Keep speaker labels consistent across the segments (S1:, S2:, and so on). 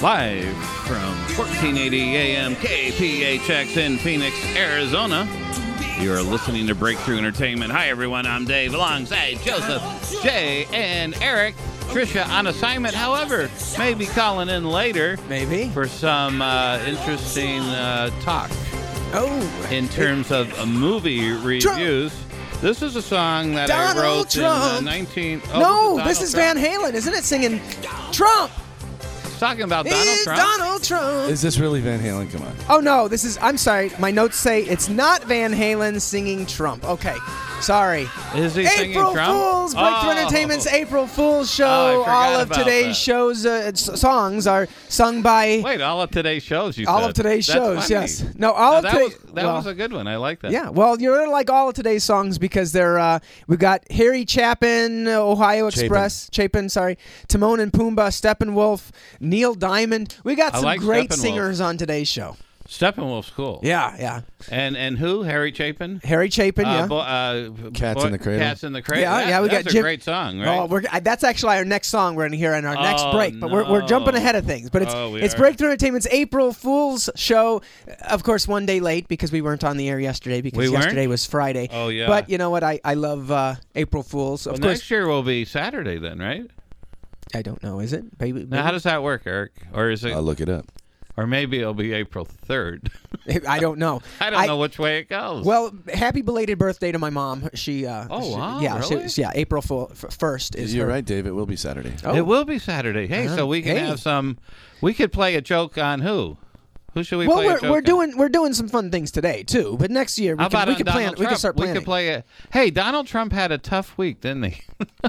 S1: Live from 1480 AM KPHX in Phoenix, Arizona. You're listening to Breakthrough Entertainment. Hi, everyone. I'm Dave alongside Joseph, Jay, and Eric. Trisha on assignment, however, may be calling in later.
S2: Maybe.
S1: For some interesting talk.
S2: Oh.
S1: In terms of movie reviews.
S2: Trump.
S1: This is a song that
S2: Donald
S1: I wrote
S2: Trump.
S1: in 19... Oh,
S2: No, this is
S1: Donald
S2: Van Halen, isn't it? Singing Trump.
S1: It's talking about Donald
S2: Is
S1: Trump.
S2: Donald Trump.
S3: Is this really Van Halen? Come on.
S2: Oh, no, this is, I'm sorry, my notes say it's not Van Halen singing Trump. Okay, sorry.
S1: Is he singing
S2: April
S1: Trump?
S2: Fools! Breakthrough Entertainment's April Fool's Show.
S1: Oh, I forgot
S2: all of
S1: about
S2: today's
S1: that.
S2: shows, songs are sung by...
S1: Wait, all of today's shows, you
S2: all
S1: said.
S2: of today's
S1: That's
S2: shows,
S1: funny.
S2: yes. No, all of
S1: that
S2: today's...
S1: was a good one. I like that.
S2: Yeah, well, you're gonna like all of today's songs because they're we got Harry Chapin, Ohio Express, Chapin, sorry, Timon and Pumbaa, Steppenwolf, Neil Diamond. We got
S1: I
S2: some
S1: like
S2: great
S1: Steppenwolf.
S2: singers on today's show.
S1: Steppenwolf's cool.
S2: Yeah.
S1: And who? Harry Chapin?
S2: Harry Chapin, yeah.
S3: Cats in the Cradle.
S1: Cats in the Cradle.
S2: Yeah, we got
S1: that's
S2: Jim.
S1: a great song, right?
S2: Oh, that's actually our next song we're gonna hear in our next
S1: Oh,
S2: break. But we're jumping
S1: no.
S2: ahead of things. But
S1: We
S2: it's
S1: are.
S2: Breakthrough Entertainment's April Fool's Show. Of course, one day late because we weren't on the air yesterday because
S1: We weren't?
S2: yesterday was Friday.
S1: Oh, yeah.
S2: But you know what? I love April Fools. Of
S1: Well,
S2: course,
S1: next year will be Saturday then, right?
S2: I don't know. Is it? Maybe.
S1: Now, how does that work, Eric? Or is it?
S3: I'll look it up.
S1: Or maybe it'll be April 3rd.
S2: I don't know.
S1: I don't know which way it goes.
S2: Well, happy belated birthday to my mom. She.
S1: wow,
S2: Yeah.
S1: really?
S2: April 1st is.
S3: You're
S2: her.
S3: right, Dave. It will be Saturday.
S2: Oh.
S1: It will be Saturday. Hey, so we can
S2: Hey.
S1: have some. We could play a joke on who? Who should we
S2: Well,
S1: play a joke
S2: we're doing some fun things today too. But next year
S1: How about
S2: we
S1: on
S2: can
S1: Donald
S2: plan.
S1: Trump?
S2: We can start planning.
S1: We could play a. Hey, Donald Trump had a tough week, didn't he?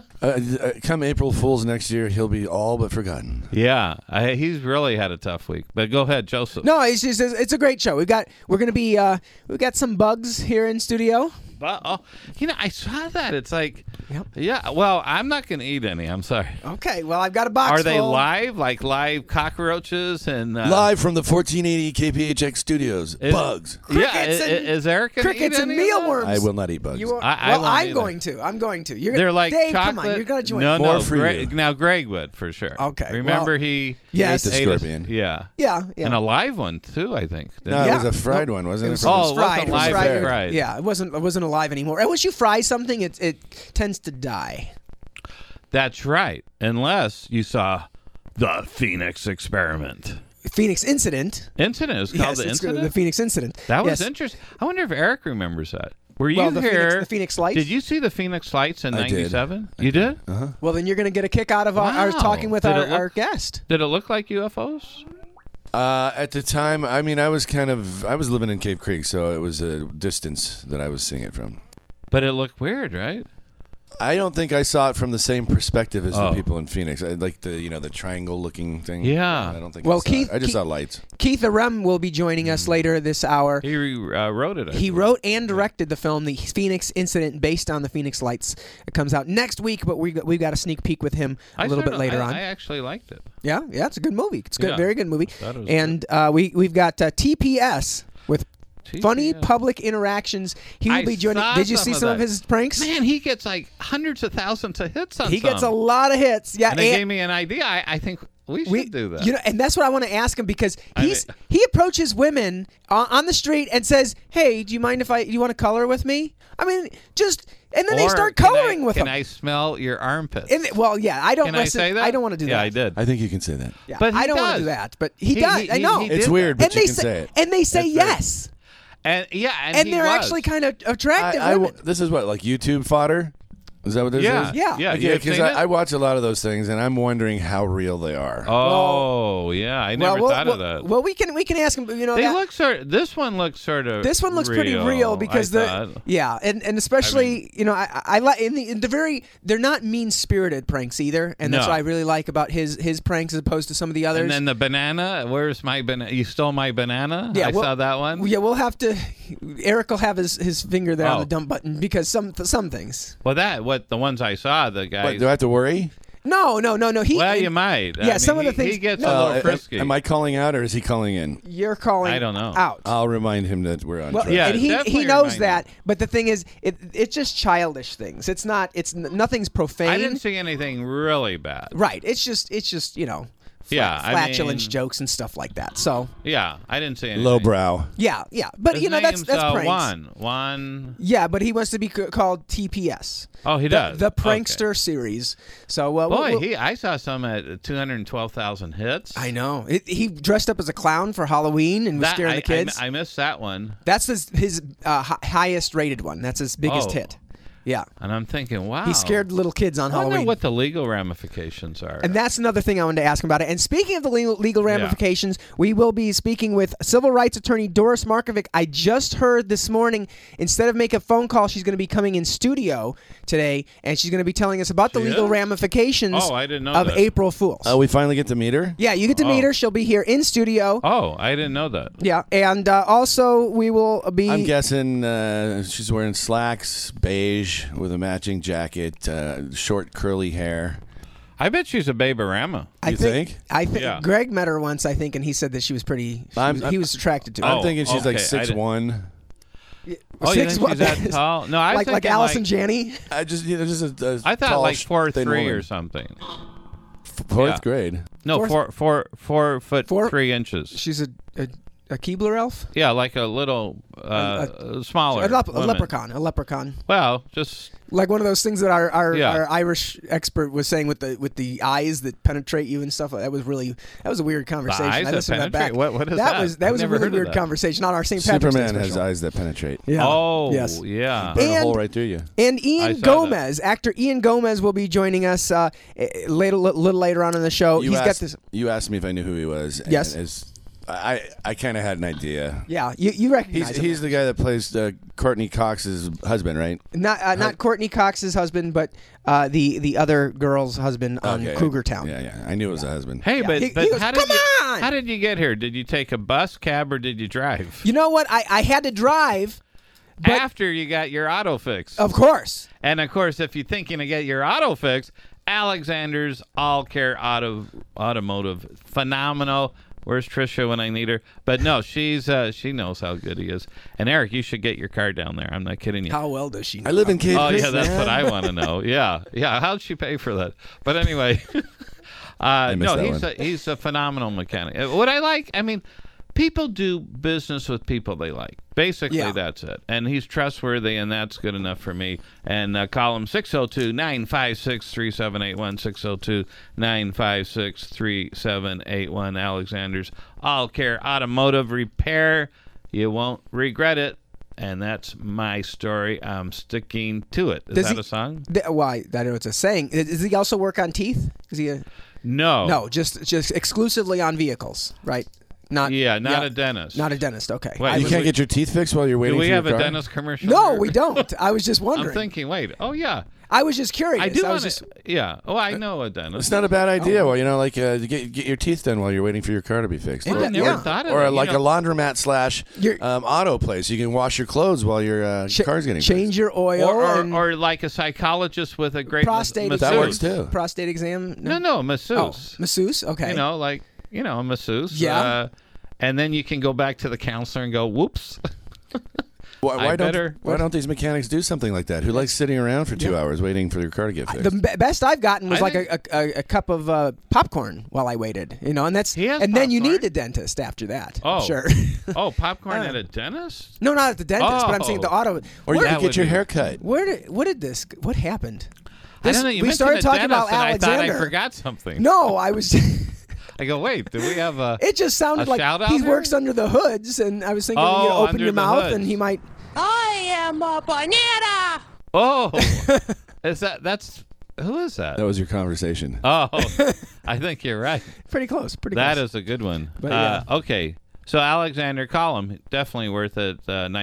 S3: Come April Fool's next year, he'll be all but forgotten.
S1: Yeah, he's really had a tough week. But go ahead, Joseph.
S2: No, it's a great show. We're gonna be we've got some bugs here in studio.
S1: But, I saw that. It's like,
S2: Yep.
S1: yeah. Well, I'm not going to eat any. I'm sorry.
S2: Okay, well I've got a box.
S1: Are they
S2: full.
S1: live? Like live cockroaches and
S3: Live from the 1480 KPHX studios. Bugs.
S1: Yeah,
S2: Crickets and-
S1: is Eric going to eat
S2: crickets and
S1: any of that?
S2: mealworms?
S3: I will not eat bugs.
S2: You are,
S1: I
S2: well,
S1: won't
S2: I'm
S1: either.
S2: going to. I'm going to. You're
S1: They're like
S2: Dave,
S1: chocolate.
S2: come on, you're gonna join.
S1: No,
S3: More for
S1: Greg,
S3: you.
S1: now Greg would for sure.
S2: Okay,
S1: Remember
S2: well,
S1: he
S2: yes.
S3: Ate the
S1: ate a-
S3: scorpion.
S1: yeah.
S2: Yeah.
S1: And a live one too, I think.
S3: No,
S2: Yeah.
S3: it was a fried
S2: No,
S3: one, wasn't it?
S2: was-
S3: From
S1: Oh, it
S2: fried.
S1: wasn't
S2: It was
S1: live,
S2: fried.
S1: fried.
S2: Yeah, it wasn't alive anymore. And once you fry something, it tends to die.
S1: That's right. Unless you saw the Phoenix Experiment.
S2: Phoenix Incident.
S1: Incident is called
S2: Yes,
S1: the
S2: it's
S1: Incident.
S2: the Phoenix Incident.
S1: That was
S2: Yes.
S1: interesting. I wonder if Eric remembers that. Were you
S2: Well, the
S1: here?
S2: The Phoenix Lights.
S1: Did you see the Phoenix Lights in
S3: I did.
S1: '97? You did?
S2: Well, then you're going to get a kick out of our
S1: Wow.
S2: talking with
S1: Did
S2: our,
S1: it look-
S2: our guest.
S1: Did it look like UFOs?
S3: At the time, I mean, I was living in Cave Creek, so it was a distance that I was seeing it from.
S1: But it looked weird, right?
S3: I don't think I saw it from the same perspective as
S1: Oh.
S3: the people in Phoenix. I like the triangle-looking thing.
S1: Yeah.
S3: I don't think.
S2: Well,
S3: I saw it. I just
S2: Keith-
S3: saw lights.
S2: Keith Arem will be joining us later this hour.
S1: He wrote it. I
S2: He
S1: believe.
S2: wrote and directed the film, The Phoenix Incident, based on the Phoenix Lights. It comes out next week, but we've got a sneak peek with him a little bit later on.
S1: I actually liked it.
S2: Yeah, it's a good movie. It's good,
S1: Yeah.
S2: very good movie.
S1: Thought it was
S2: And we've got TPS with Funny
S1: TPS.
S2: Public Interactions. He will
S1: I
S2: be joining.
S1: saw
S2: Did you
S1: some
S2: see
S1: of
S2: some of
S1: that.
S2: his pranks?
S1: Man, he gets like hundreds of thousands of hits on
S2: He gets a
S1: some.
S2: lot of hits. Yeah,
S1: And they gave me an idea. I think we should do that.
S2: You know, and that's what I want to ask him because
S1: I
S2: he approaches women on the street and says, "Hey, do you mind if you want to color with me?" I mean, and then they
S1: Or
S2: start
S1: can
S2: coloring with
S1: Can
S2: them.
S1: I smell your armpits?
S2: Well, yeah, I don't.
S1: Can I say that?
S2: I don't want to do that.
S1: Yeah, I did.
S3: I think you can say that.
S2: Yeah,
S1: But he
S2: I don't want to
S1: does.
S2: do that. But he does. I know.
S1: he
S3: It's
S1: did
S3: weird,
S1: that.
S3: but you can say it.
S2: And they say
S1: That's
S2: yes.
S1: And yeah, and
S2: And
S1: he
S2: they're
S1: was.
S2: actually kind of attractive women.
S3: This is what, like YouTube fodder? Is that what this
S1: Yeah,
S3: is?
S2: Yeah.
S1: yeah.
S3: Okay,
S1: You have
S3: because
S1: seen it?
S3: I watch a lot of those things, and I'm wondering how real they are.
S1: Oh, yeah. I never thought of that.
S2: Well, we can ask him. You know,
S1: They
S2: that-
S1: look sort of. This one looks sort of.
S2: This one looks pretty real because
S1: I thought.
S2: and especially you know I like in the very they're not mean spirited pranks either, and that's
S1: No.
S2: what I really like about his pranks as opposed to some of the others.
S1: And then the banana. Where's my banana? You stole my banana.
S2: Yeah,
S1: I
S2: well-
S1: saw that one.
S2: Yeah, we'll have to. Eric will have his finger there on
S1: Oh.
S2: the dump button because some things.
S1: Well, the ones I saw, the guys.
S3: What, do I have to worry?
S2: No.
S1: Well, you might.
S2: Yeah, some of the
S1: he
S2: things-
S1: gets
S2: no.
S1: a little frisky.
S3: Am I calling out, or is he calling in?
S2: You're calling.
S1: I don't know.
S2: Out.
S3: I'll remind him that we're on
S2: Well,
S3: track.
S1: Yeah,
S2: and he
S1: definitely
S2: knows
S1: remind
S2: that,
S1: him.
S2: but the thing is, it's just childish things. Nothing's profane.
S1: I didn't see anything really bad.
S2: Right. It's just flatulence jokes and stuff like that. So
S1: Yeah, I didn't say anything.
S3: Lowbrow.
S2: yeah, but
S1: His
S2: that's
S1: name's,
S2: pranks.
S1: Juan.
S2: Yeah, but he wants to be called TPS.
S1: Oh, he does.
S2: The Prankster series. So
S1: Boy, I saw some at 212,000 hits.
S2: I know. He dressed up as a clown for Halloween and was scaring the kids.
S1: I missed that one.
S2: That's his highest rated one. That's his biggest hit. Yeah.
S1: And I'm thinking, wow.
S2: He scared little kids on
S1: I wonder
S2: Halloween.
S1: what the legal ramifications are.
S2: And that's another thing I wanted to ask him about it. And speaking of the legal ramifications, we will be speaking with civil rights attorney Doris Markovic. I just heard this morning, instead of make a phone call, she's going to be coming in studio today, and she's going to be telling us about the legal ramifications
S1: I didn't know
S2: of
S1: that.
S2: April Fools.
S3: Oh, we finally get to meet her?
S2: Yeah, you get to meet her. She'll be here in studio.
S1: Oh, I didn't know that.
S2: Yeah, and also we will be...
S3: I'm guessing she's wearing slacks, beige, with a matching jacket, short curly hair.
S1: I bet she's a Baby-Rama.
S2: I think?
S1: Yeah.
S2: Greg met her once, I think, and he said that she was pretty... He was attracted to her.
S3: I'm thinking she's like
S1: okay.
S3: 6'1".
S1: Oh, you think she's that tall? No, I was
S2: like
S1: thinking
S2: Allison Janney?
S3: I just a
S1: I thought
S3: tall,
S1: like
S3: thin
S1: 4'3"
S3: woman.
S1: or something.
S3: Fourth grade.
S1: No,
S2: Fourth?
S1: 4 foot 3 inches.
S2: She's a Keebler elf?
S1: Yeah, like a little smaller.
S2: A
S1: woman.
S2: leprechaun.
S1: Well, just
S2: Like one of those things that our Irish expert was saying with the eyes that penetrate you and stuff. That was a weird conversation.
S1: eyes
S2: I
S1: that
S2: listened to that back.
S1: penetrate? What is that?
S2: That
S1: I've
S2: was a
S1: never
S2: really
S1: heard of
S2: weird
S1: that.
S2: conversation on our St. Patrick's Day
S3: Superman has
S2: special.
S3: eyes that penetrate.
S2: Yeah.
S1: Oh,
S2: Yes.
S1: yeah.
S3: Burn a
S2: And-
S3: hole right through you.
S2: And
S1: I
S2: Ian
S1: saw
S2: Gomez, actor Ian Gomez, will be joining us little later on in the show.
S3: You
S2: He's
S3: asked,
S2: got this.
S3: You asked me if I knew who he was. and
S2: Yes.
S3: I kind of had an idea.
S2: Yeah, you recognize him.
S3: He's the guy that plays Courtney Cox's husband, right?
S2: Not Courtney Cox's husband, but the other girl's husband on Cougar Town.
S3: Yeah. I knew it was a husband.
S1: Hey,
S2: Yeah.
S1: but
S2: He goes,
S1: how
S2: "Come
S1: did
S2: on!"
S1: how did you get here? Did you take a bus, cab, or did you drive?
S2: You know what? I had to drive, but
S1: After you got your auto fixed.
S2: of course.
S1: And of course, if you're thinking to get your auto fixed, Alexander's All Care Automotive, phenomenal. Where's Trisha when I need her? But no, she knows how good he is. And Eric, you should get your car down there. I'm not kidding you.
S2: How well does she know?
S3: I live in Cave
S1: Oh
S3: Creek.
S1: yeah, that's
S3: man.
S1: what I want to know. Yeah. How'd she pay for that? But anyway,
S3: missed
S1: no,
S3: that
S1: he's a phenomenal mechanic. What I like, I mean, people do business with people they like. Basically,
S2: Yeah.
S1: that's it. And he's trustworthy, and that's good enough for me. And call him 602-956-3781, 602-956-3781. Alexander's All Care Automotive Repair. You won't regret it. And that's my story. I'm sticking to it. Is that a song?
S2: Why? I know it's a saying. Does he also work on teeth? Is he?
S1: No.
S2: Just exclusively on vehicles, right? Not
S1: a dentist.
S2: Not a dentist. Okay.
S1: Wait,
S3: You can't get your teeth fixed while you're
S1: Do
S3: waiting
S1: we
S3: for
S1: have
S3: your
S1: a
S3: car?
S1: dentist commercial?
S2: No,
S1: here?
S2: we don't. I was just wondering.
S1: I'm thinking, wait. Oh, yeah.
S2: I was just curious.
S1: I do
S2: was
S1: want
S2: just.
S1: to. Yeah. Oh, I know a dentist.
S3: It's not a bad idea. Well, get your teeth done while you're waiting for your car to be fixed.
S1: I never thought of
S3: Or
S1: it.
S3: like a laundromat
S2: You're-
S3: / auto place. You can wash your clothes while your car's getting
S2: change
S3: fixed.
S2: your oil and
S1: or like a psychologist with a great
S2: prostate
S1: masseuse.
S3: That works too.
S2: prostate exam.
S1: No, masseuse.
S2: Masseuse. Okay.
S1: A masseuse.
S2: Yeah.
S1: And then you can go back to the counselor and go, whoops.
S3: Why
S1: better-
S3: don't these mechanics do something like that? Who likes sitting around for 2 hours waiting for your car to get fixed?
S2: The best I've gotten was
S1: I
S2: like a cup of popcorn while I waited, and that's
S1: He has
S2: then you
S1: popcorn?
S2: need the dentist after that.
S1: Oh.
S2: Sure.
S1: Oh, popcorn at a dentist?
S2: No, not at the dentist, but I'm saying the auto.
S3: or you
S2: Where,
S3: can get your hair cut.
S2: what happened?
S1: I don't know. You
S2: we
S1: mentioned
S2: started
S1: a
S2: talking
S1: dentist,
S2: about
S1: and I thought I
S2: Alexander.
S1: forgot something.
S2: No, I was.
S1: I go, wait, do we have a...
S2: It just sounded
S1: A
S2: like
S1: shout-out
S2: he
S1: there?
S2: works under the hoods, and I was thinking,
S1: Oh,
S2: open
S1: under
S2: your
S1: the
S2: mouth,
S1: hoods.
S2: and he might.
S4: I am a banana.
S1: Oh, who is that?
S3: That was your conversation.
S1: Oh, I think you're right.
S2: Pretty close. Pretty
S1: That
S2: close.
S1: is a good one.
S2: But, yeah.
S1: Okay. So Alexander, call him. Definitely worth it.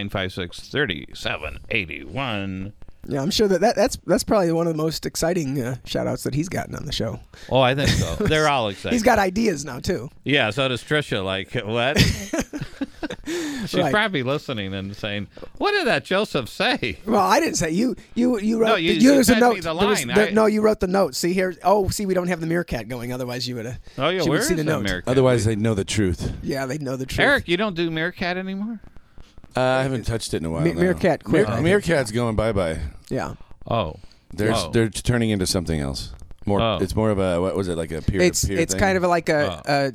S1: 956-3781.
S2: Yeah, I'm sure that's probably one of the most exciting shout-outs that he's gotten on the show.
S1: Oh, I think so. They're all excited.
S2: He's got ideas now too.
S1: Yeah, so does Trisha. Like, what? She's
S2: Right.
S1: probably listening and saying, what did that Joseph say?
S2: Well, I didn't say you wrote.
S1: No, you
S2: there's a
S1: sent me
S2: note.
S1: the
S2: There was-
S1: line.
S2: no, you wrote the note. See here. Oh, see, we don't have the meerkat going. Otherwise, you would have.
S1: Oh, yeah,
S2: she
S1: where
S2: would
S1: is
S2: see the
S1: the
S2: note.
S1: Meerkat?
S3: Otherwise, they'd know the truth.
S2: Yeah, they'd know the truth.
S1: Eric, you don't do Meerkat anymore?
S3: I haven't touched it in a while. no.
S2: Meerkat quit, I think.
S3: Meerkat's going bye-bye.
S2: Yeah.
S1: Oh.
S3: They're turning into something else. More. It's more of a what was it like a peer?
S2: It's
S3: thing?
S2: kind of like a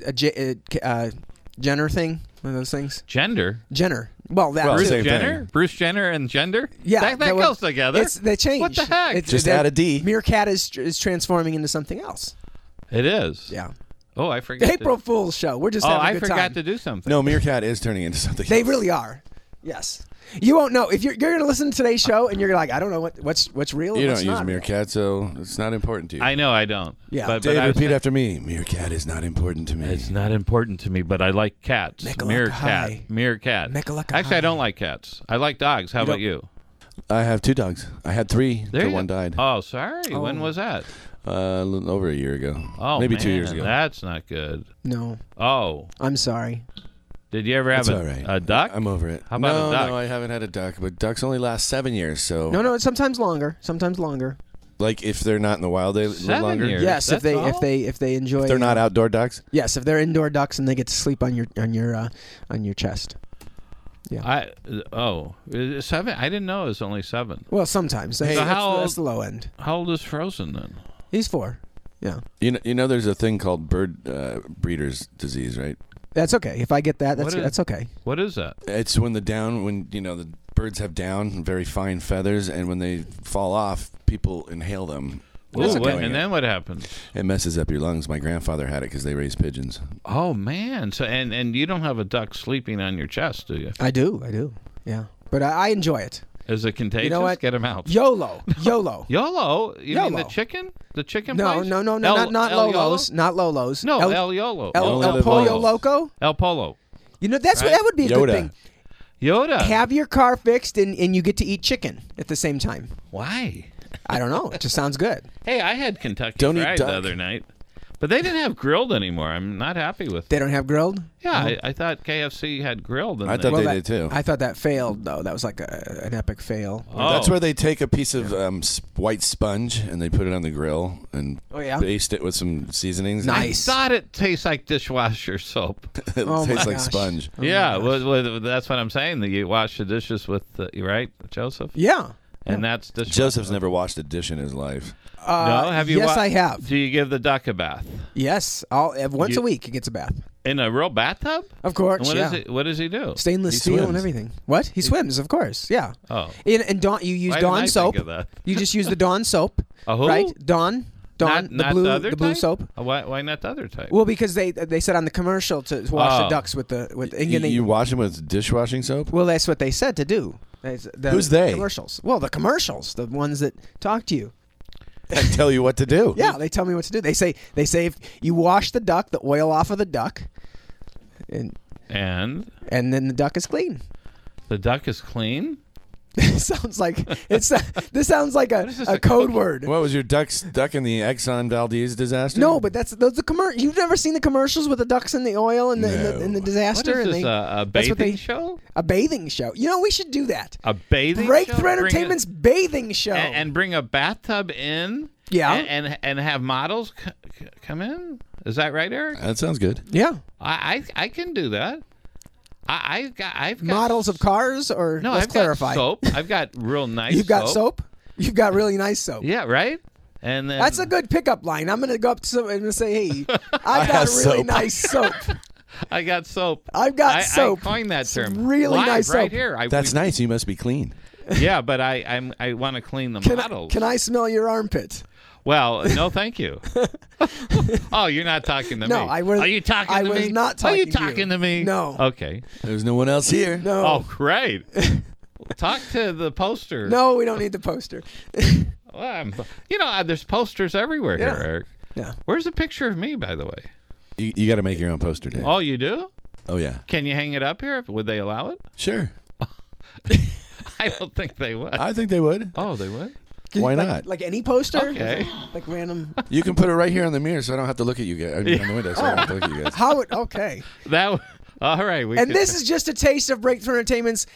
S2: Jenner thing. One of those things.
S1: Gender.
S2: Jenner. Well, that
S1: Bruce
S3: same
S1: Jenner?
S3: thing.
S1: Bruce Jenner and gender?
S2: Yeah,
S1: That goes together.
S2: They changed.
S1: What the heck?
S3: Just add a D.
S2: Meerkat is transforming into something else.
S1: It is.
S2: Yeah.
S1: Oh, I forgot.
S2: April Fool's show. We're just having a
S1: I
S2: good
S1: forgot
S2: time.
S1: to do something.
S3: No, Meerkat is turning into something.
S2: They
S3: else.
S2: really are. Yes. You won't know if you're going to listen to today's show and you're like, I don't know what's real.
S3: You
S2: and what's
S3: don't use
S2: not.
S3: Meerkat, so it's not important to you.
S1: I know I don't.
S2: Yeah.
S1: But
S3: Dave,
S1: I was
S3: repeat
S1: saying-
S3: after me. Meerkat is not important to me.
S1: It's not important to me, but I like cats.
S2: Mekalakahi.
S1: Meerkat.
S2: Mekalakahi.
S1: Actually, I don't like cats. I like dogs. How about you?
S3: I have 2 dogs. I had 3
S1: There
S3: till
S1: you
S3: one
S1: go.
S3: died.
S1: Oh, sorry. When was that?
S3: Over a year ago.
S1: Oh,
S3: maybe
S1: man,
S3: 2 years ago.
S1: That's not good.
S2: No.
S1: Oh,
S2: I'm sorry.
S1: did you ever have
S3: It's all right.
S1: a duck?
S3: I'm over it.
S1: How about a duck?
S3: No, I haven't had a duck, but ducks only last 7 years. So
S2: No, it's sometimes longer. Sometimes longer.
S3: like if they're not in the wild, they live
S1: 7
S3: longer.
S1: years.
S2: Yes,
S1: That's
S2: if they enjoy.
S3: They're not outdoor ducks.
S2: Yes, if they're indoor ducks and they get to sleep on your chest. Yeah.
S1: 7. I didn't know it was only 7.
S2: Well, sometimes.
S1: So
S2: That's,
S1: how
S2: that's the low end.
S1: How old is Frozen then?
S2: He's 4. Yeah.
S3: You know, there's a thing called bird breeders disease, right?
S2: That's okay. If I get that,
S1: What is-
S2: that's okay.
S1: What is that?
S3: It's when the birds have down, very fine feathers, and when they fall off, people inhale them.
S1: Ooh,
S3: That's
S1: what-
S3: doing
S1: and
S3: it.
S1: then what happens?
S3: It messes up your lungs. My grandfather had it because they raised pigeons.
S1: Oh man! So and you don't have a duck sleeping on your chest, do you?
S2: I do. Yeah. But I enjoy it.
S1: Is it contagious?
S2: You know what?
S1: Get him out.
S2: YOLO.
S1: YOLO. You mean the
S2: YOLO.
S1: chicken? The chicken
S2: No,
S1: place?
S2: not
S1: El
S2: Lolo's.
S1: Yolo?
S2: Not Lolo's.
S1: No,
S2: El
S1: El Yolo.
S2: El Pollo Loco.
S1: El Polo.
S2: You know that would be a
S3: Yoda.
S2: good thing.
S1: Yoda.
S2: Have your car fixed and you get to eat chicken at the same time.
S1: Why?
S2: I don't know. It just sounds good.
S1: Hey, I had Kentucky
S3: Don't eat
S1: Fried
S3: duck.
S1: the other night, but they didn't have grilled anymore. I'm not happy with.
S2: They don't have grilled?
S1: Yeah, I thought KFC had grilled. And
S3: I thought they did too.
S2: I thought that failed though. That was like an epic fail.
S1: Oh.
S3: That's where they take a piece of white sponge and they put it on the grill and
S2: Oh, yeah?
S3: baste it with some seasonings.
S2: Nice.
S1: I thought it tastes like dishwasher soap.
S3: It
S2: Oh,
S3: tastes
S2: my
S3: like
S2: gosh.
S3: sponge.
S2: Oh, my
S1: Yeah,
S2: gosh.
S1: that's what I'm saying. That you wash the dishes with, right, Joseph?
S2: Yeah.
S1: And that's dishwasher.
S3: Joseph's never washed a dish in his life.
S1: No, have you?
S2: Yes, I have.
S1: Do you give the duck a bath
S2: Yes. Once a week he gets a bath.
S1: in a real bathtub?
S2: Of course.
S1: And what
S2: yeah.
S1: is it? What does he do?
S2: Stainless
S3: He
S2: steel and
S3: swims.
S2: everything. What? He swims, of course. Yeah.
S1: Oh,
S2: And Dawn, you use
S1: Why didn't I
S2: Dawn
S1: think
S2: soap.
S1: of that?
S2: You just use the Dawn soap,
S1: A who?
S2: right? Dawn,
S1: not
S2: the blue,
S1: the other
S2: blue
S1: type?
S2: soap.
S1: Why not the other type?
S2: Well, because they said on the commercial to wash the
S1: Oh.
S2: ducks with and
S3: You,
S2: they,
S3: you wash them with dishwashing soap?
S2: well, that's what they said to do. The
S3: Who's they?
S2: Commercials. Well, the commercials, the ones that talk to you.
S3: And tell you what to do.
S2: Yeah, they tell me what to do. They say if you wash the duck, the oil off of the duck, and then the duck is clean.
S1: The duck is clean.
S2: sounds like this sounds like
S1: is this,
S2: a
S1: a
S2: code
S1: cookie?
S2: word.
S3: What was your duck in the Exxon Valdez disaster?
S2: No, but those are commercials. You've never seen the commercials with the ducks in the oil and the
S3: No.
S2: disaster.
S1: What is
S2: and
S1: this? A
S2: that's what
S1: bathing
S2: they-
S1: show?
S2: A bathing show. You know, we should do that.
S1: A bathing show?
S2: Breakthrough
S1: Bring
S2: Entertainment's bathing show.
S1: and bring a bathtub in.
S2: Yeah.
S1: And have models come in. Is that right, Eric?
S3: That sounds good.
S2: yeah,
S1: I can do that. I've got
S2: models of cars, or
S1: No,
S2: let's
S1: I've
S2: clarify.
S1: got soap. I've got real nice.
S2: You've got soap. You've got really nice soap.
S1: Yeah, right. And then
S2: That's a good pickup line. I'm going to go up to somebody and say, "Hey, I got
S3: have
S2: really
S3: soap."
S2: nice soap.
S1: I got soap.
S2: I've got soap.
S1: I coined that
S2: Some
S1: term.
S2: really
S1: Live,
S2: nice
S1: right
S2: soap.
S1: here.
S3: That's nice. You must be clean.
S1: Yeah, but I want to clean the models.
S2: Can I smell your armpit?"
S1: Well, no, thank you. Oh, you're not talking to
S2: No,
S1: me.
S2: I was-
S1: Are you talking
S2: I
S1: to
S2: was
S1: me?
S2: not
S1: Are you
S2: talking to you.
S1: talking to me?
S2: No.
S1: Okay.
S3: There's no one else here.
S2: No.
S1: Oh, great. Talk to the poster.
S2: No, we don't need the poster.
S1: Well, there's posters everywhere
S2: Yeah.
S1: here, Eric.
S2: Yeah.
S1: Where's a picture of me, by the way?
S3: You got to make your own poster, Dave.
S1: Oh, you do?
S3: Oh, yeah.
S1: Can you hang it up here? Would they allow it?
S3: Sure.
S1: I don't think they would.
S3: I think they would.
S1: Oh, they would?
S3: Why
S2: like,
S3: not?
S2: Like any poster?
S1: Okay.
S2: Like random.
S3: You can put it right here on the mirror so I don't have to look at you guys. I mean, on the window so I don't have to look at you guys.
S2: Okay.
S1: All right.
S2: And this is just a taste of Breakthrough Entertainment's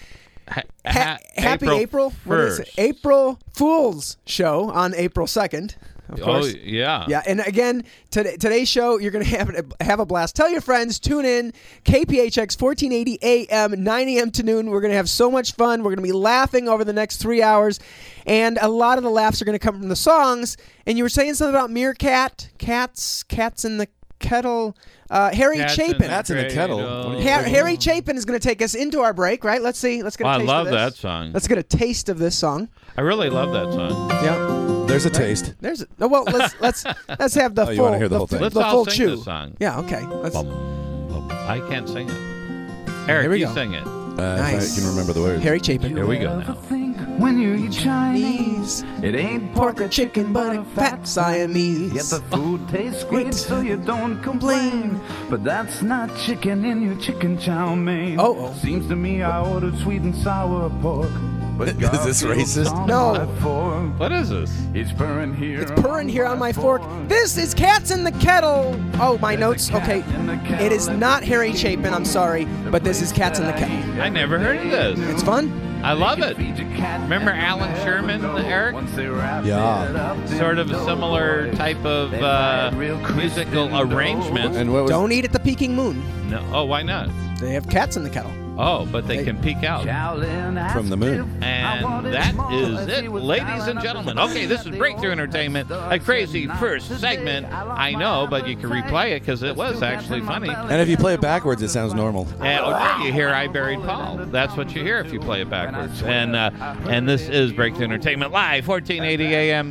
S2: Happy April. What is it? April Fool's show on April 2nd. Of course.
S1: Oh, yeah.
S2: Yeah, and again, today's show, you're going to have a blast. Tell your friends, tune in, KPHX 1480 AM, 9 a.m. to noon. We're going to have so much fun. We're going to be laughing over the next 3 hours, and a lot of the laughs are going to come from the songs. And you were saying something about Meerkat, Cats in the Kettle, Harry Chapin.
S3: Cats in the Kettle.
S2: Harry Chapin is going to take us into our break, right? Let's see. Let's get a taste
S1: I love
S2: of this.
S1: that song.
S2: Let's get a taste of this song.
S1: I really love that song.
S2: Yeah.
S3: There's a taste.
S2: Well, let's have the
S3: you
S2: full
S3: wanna hear the whole thing?
S1: Let's
S2: the
S1: all
S2: full
S1: sing
S2: chew.
S1: this song.
S2: Yeah, okay. Let's
S1: I can't sing it. Eric,
S2: Here we
S1: you
S2: go.
S1: sing it.
S3: If I can remember the words.
S2: Harry Chapin.
S1: Here we go now.
S5: When you eat Chinese, it ain't
S2: Pork or chicken, but a fat Siamese.
S5: Yet the food tastes great, so you don't complain. But that's not chicken in your chicken chow mein.
S2: Oh.
S5: Seems to me I ordered sweet and sour pork. But
S3: Is this racist?
S2: No.
S1: What is this?
S5: It's purring here.
S2: It's purring here on my fork. This is Cats in the Kettle. Oh, my notes. Okay. It is not Harry Chapin, I'm sorry, but this is Cats in the Kettle.
S1: I never heard of this.
S2: It's fun.
S1: I love it. Remember Alan Sherman, Eric?
S3: Yeah.
S1: Sort of a similar type of musical arrangement.
S3: And what was
S2: Don't eat at the Peking Moon.
S1: No. Oh, why not?
S2: They have cats in the kettle.
S1: Oh, but they can peek out.
S3: from the moon?
S1: And that is it, ladies and gentlemen. Okay, this is Breakthrough Entertainment, a crazy first segment. I know, but you can replay it because it was actually funny.
S3: And if you play it backwards, it sounds normal.
S1: And you hear I Buried Paul. That's what you hear if you play it backwards. And this is Breakthrough Entertainment live, 1480 AM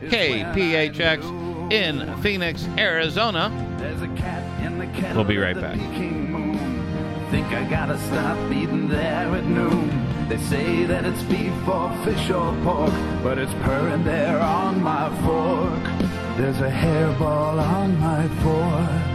S1: KPHX in Phoenix, Arizona. We'll be right back.
S5: Think I gotta stop eating there at noon. They say that it's beef or fish or pork, but it's purring there on my fork. There's a hairball on my fork.